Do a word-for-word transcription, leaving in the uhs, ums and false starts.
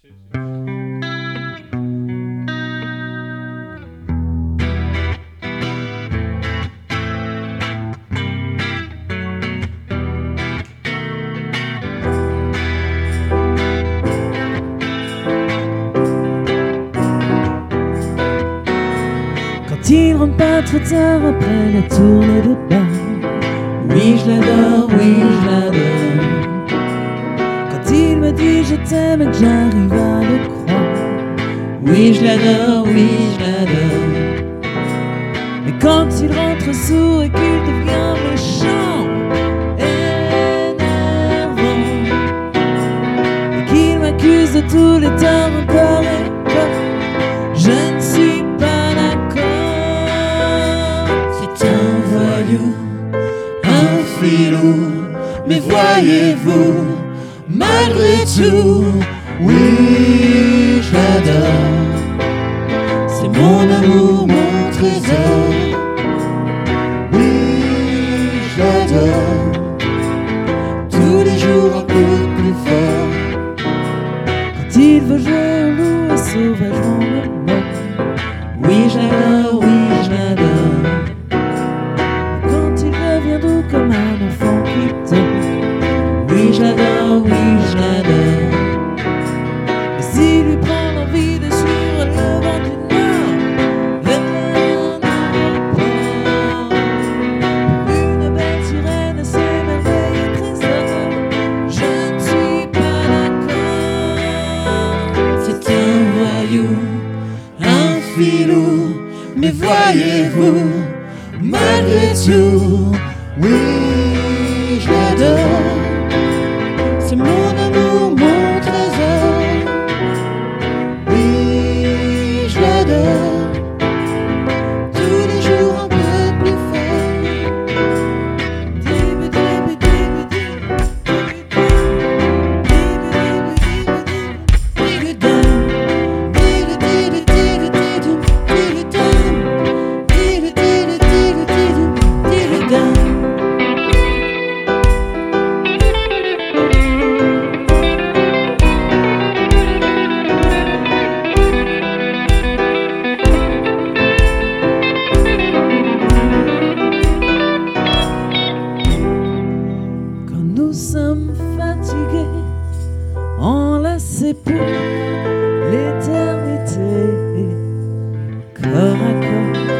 Il rentre pas trop tard après la tournée de bar. Oui, je l'adore, oui, je l'adore. Quand il me dit je t'aime et que j'arrive à le croire. Oui, je l'adore, oui, je l'adore. Mais quand il rentre sourd et qu'il devient méchant, énervant, et qu'il m'accuse de tous les torts encore et encore, je ne suis pas d'accord. C'est un voyou, un filou, mais voyez-vous, malgré tout, oui, je l'adore. C'est mon amour, mon trésor. Oui, je l'adore. Tous les jours un peu plus fort. Quand il veut jouer au loup et sauvagement me mord. Oui, je l'adore, oui, je l'adore. Quand il devient doux comme un enfant qui dort. Oui, je l'adore, oui, je l'adore. Et s'il lui prend l'envie de suivre le vent du nord vers un aéroport, une belle sirène et ses merveilles et trésors, je ne suis pas d'accord. C'est un voyou, un filou, mais voyez-vous, malgré tout, oui, je l'adore. C'est mon amour, mon trésor. Oui, je l'adore. Tous les jours un peu plus fort. Dibi, dibi, dibi, dibi, dibi, dibi, dibi, quand nous sommes fatigués, enlacés pour l'éternité, corps à corps,